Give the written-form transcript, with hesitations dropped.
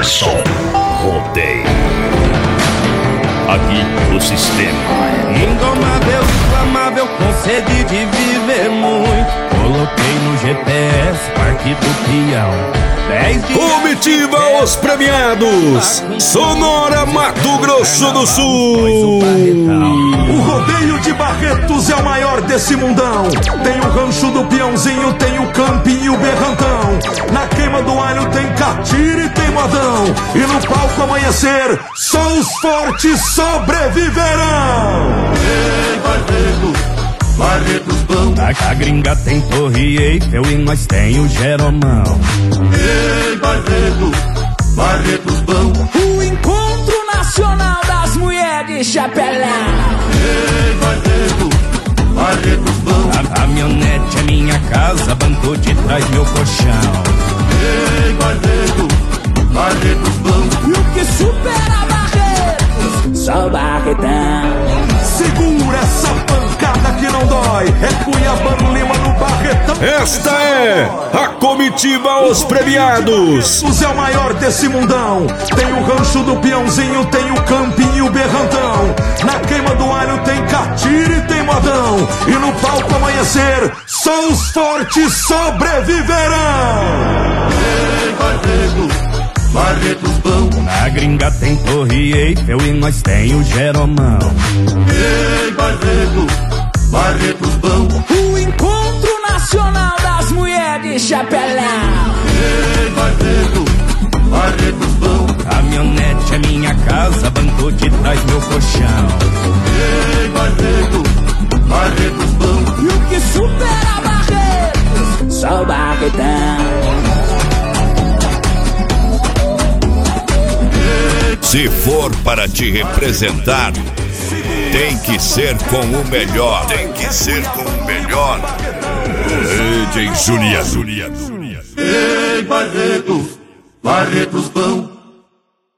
Emerson Rodeio. Aqui o sistema indomável, inflamável, com sede de viver muito. Coloquei no GPS, Parque do Peão. Comitiva Os Premiados, Sonora, Mato Grosso do Sul. O rodeio de Barretos é o maior desse mundão. Tem o rancho do Peãozinho, tem o Campinho e o Berrantão. Na queima do alho tem catira e tem modão. E no palco amanhecer, só os fortes sobreviverão. Ei, Barretos bom. A gringa tem Torre Eiffel e nós tem o Jeromão. Ei, Barretos bom. O Encontro Nacional das Mulheres de Chapelão. Ei, Barretos bom. A caminhonete é minha casa, banco de trás meu colchão. Ei, Barretos bom. E o que supera Barretos? Só Barretão. Segura essa pancada que não dói. É Cuiabano Lima no Barretão. Esta é a Comitiva Os Premiados. É o maior desse mundão. Tem o rancho do Peãozinho, tem o Campinho e o Berrantão. Na queima do alho tem catira e tem modão. E no palco amanhecer, só os fortes sobreviverão. Ei, Barretos bom. Na gringa tem Torre Eiffel e nós tem o Jeromão. Ei, Barretos bom. O Encontro Nacional das Mulheres de Chapelão. Ei, Barretos bom. Caminhonete é minha casa, banco de trás meu colchão. Ei, Barretos bom. E o que supera Barretos? Só Barretão. Se for para te representar, tem que ser com o melhor. Tem que ser com o melhor. DJ Juliano. Ei, Barretos bom.